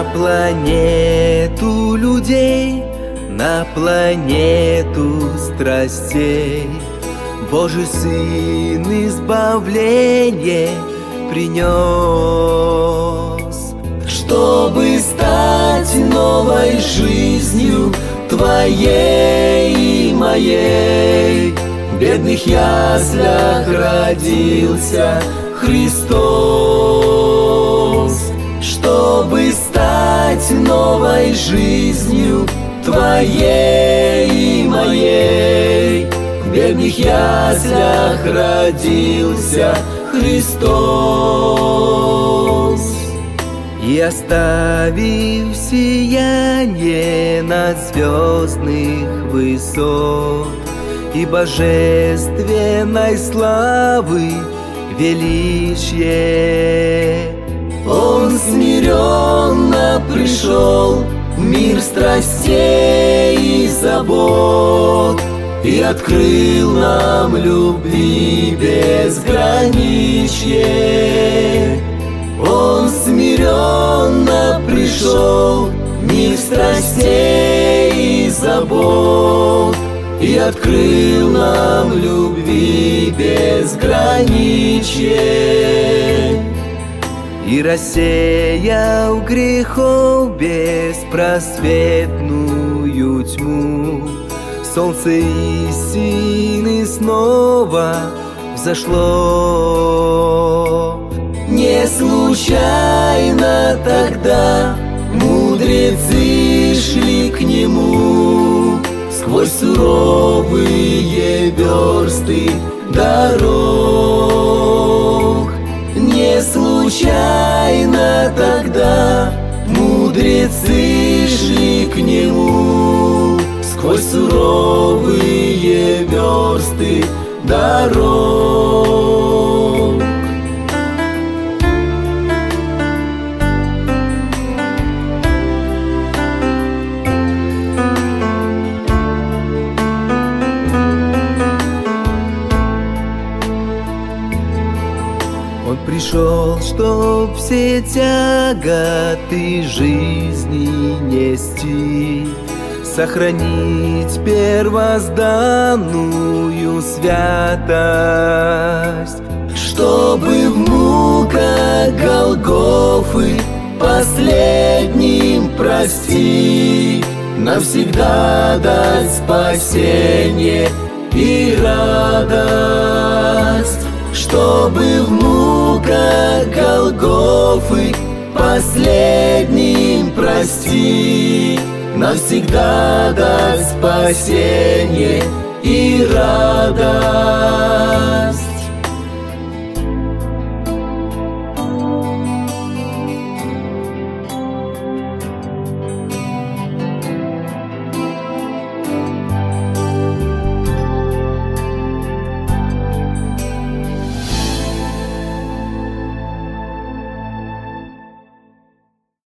на планету людей, на планету страстей. Божий Сын избавление принес, чтобы стать новой жизнью твоей и моей. В бедных яслях родился Христос, чтобы стать новой жизнью твоей и моей. В бедных яслях родился Христос. И оставив сияние над звездных высот и божественной славы величие, Он смиренно пришел в мир страстей и забот и открыл нам любви безграничье. Он смиренно пришел в мир страстей и забот и открыл нам любви безграничье. И рассеял грехов беспросветную тьму, солнце истины снова взошло. Не случайно тогда мудрецы шли к Нему сквозь суровые версты дорог. Не случайно тогда мудрецы шли к Нему сквозь суровые версты дорог. Он пришел, чтоб все тяготы жизни нести, сохранить первозданную святость, чтобы в муках Голгофы последним простить, навсегда дать спасение и радость. Чтобы в муках Голгофы последним простить, навсегда дать спасение и радость.